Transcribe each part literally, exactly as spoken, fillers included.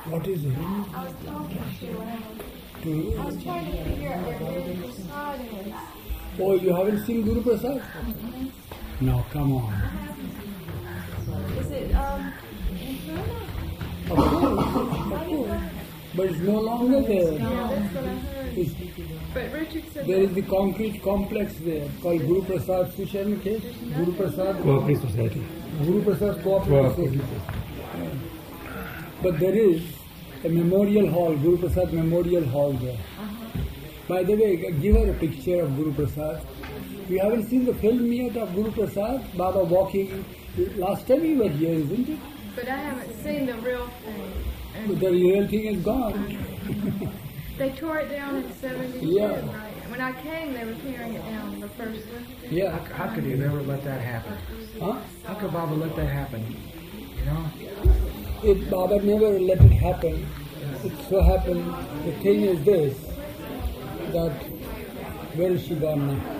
What is it? I was talking to him. To, I was trying to figure out where Guru Prasad is. oh, you haven't seen Guru Prasad? Mm-hmm. No, come on. Is it, um, in Pune? Of course, of course. But it's no longer there. Yeah, that's what I heard. It's, But Richard said there is that the concrete complex there called Guru Prasad Sushant case. Guru Prasad Cooperative Society. Guru Prasad Cooperative Cooperative. Society. But there is a memorial hall, Guru Prasad Memorial Hall there. uh-huh. By the way, give her a picture of Guru Prasad. You haven't seen the film yet of Guru Prasad, Baba walking. Last time you were here, isn't it? But I haven't seen the real thing. But And the real thing is gone. they tore it down in seventy-two, Yeah. right? When I came, they were tearing it down the first one. Yeah. How, how could you never let that happen? Huh? How could Baba let that happen? You know? It, Baba never let it happen. It so happened, the thing is this, that where is she gone now?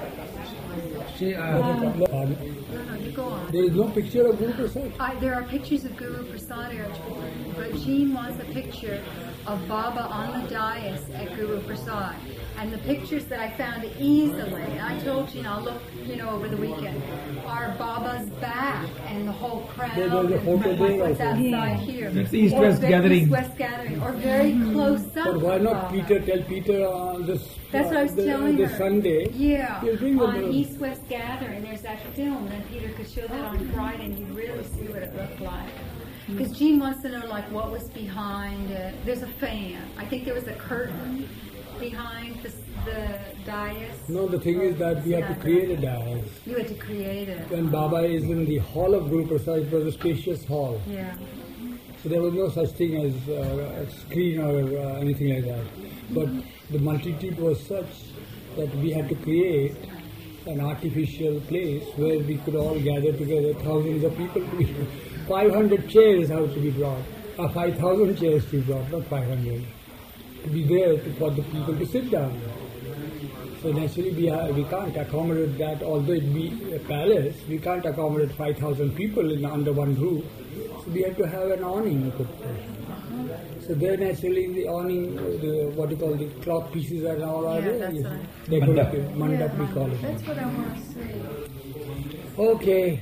She, uh, Pardon? No, no, you go on. There is no picture of Guru Prasad. I, there are pictures of Guru Prasad, Archibald, but Jean wants a picture of Baba on the dais at Guru Prasad. And the pictures that I found easily, and I told Jean I'll look, you know, over the weekend, are Baba's back and the whole crowd. There- there's a and photo there what's also. outside here. It's East Or West the gathering. East West gathering, or very close up. But why to not Baba. Peter tell Peter on this That's what I was the, telling the her. Sunday? Yeah, He'll bring the on bill. East West Gathering, there's that film, and Peter could show that on Friday, and you'd really see what it looked like. Because Jean wants to know, like, what was behind it. There's a fan. I think there was a curtain behind the, the dais. No, the thing is that we have to create a dais. You had to create it. When Baba is in the hall of Guru Prasad, it was a spacious hall. Yeah. So there was no such thing as uh, a screen or uh, anything like that. But the multitude was such that we had to create an artificial place where we could all gather together, thousands of people. five hundred chairs have to be brought, or five thousand chairs to be brought, not five hundred. To be there to, for the people to sit down. So naturally we, are, we can't accommodate that, although it be a palace, we can't accommodate five thousand people in under one roof. So we have to have an awning put there. So there naturally the awning, the, what you call the cloth pieces are now are Yeah, there. that's Yes. right. Decorative, mandap we call it. That's what I want to see. Okay.